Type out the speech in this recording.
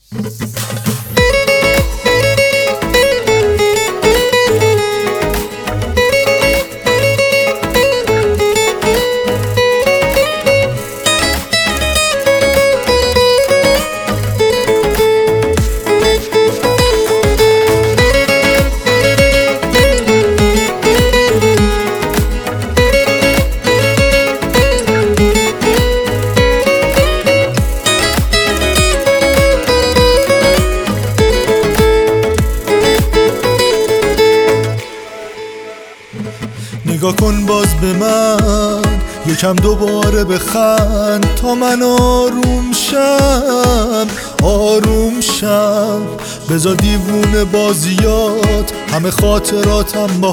نگاه کن باز به من، یکم دوباره بخند تا من آروم شم. بذار دیوونه بازیات، همه خاطراتم با